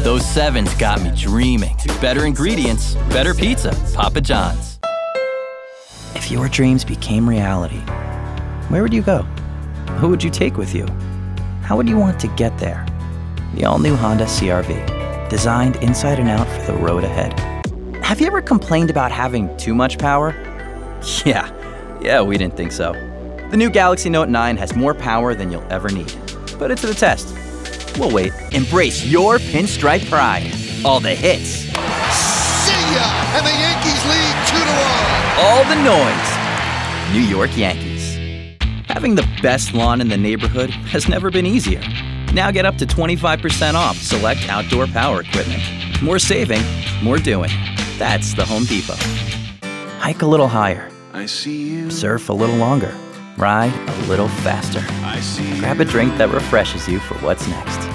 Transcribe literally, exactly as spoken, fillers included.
Those sevens got me dreaming. Better ingredients, better pizza. Papa John's. If your dreams became reality, where would you go? Who would you take with you? How would you want to get there? The all-new Honda C R V, designed inside and out for the road ahead. Have you ever complained about having too much power? Yeah, yeah, we didn't think so. The new Galaxy Note nine has more power than you'll ever need. Put it to the test. We'll wait. Embrace your pinstripe pride. All the hits. See ya! And the Yankees lead two to one. All the noise. New York Yankees. Having the best lawn in the neighborhood has never been easier. Now get up to twenty-five percent off select outdoor power equipment. More saving, more doing. That's the Home Depot. Hike a little higher. I see you. Surf a little longer. Ride a little faster. I see you. Grab a drink that refreshes you for what's next.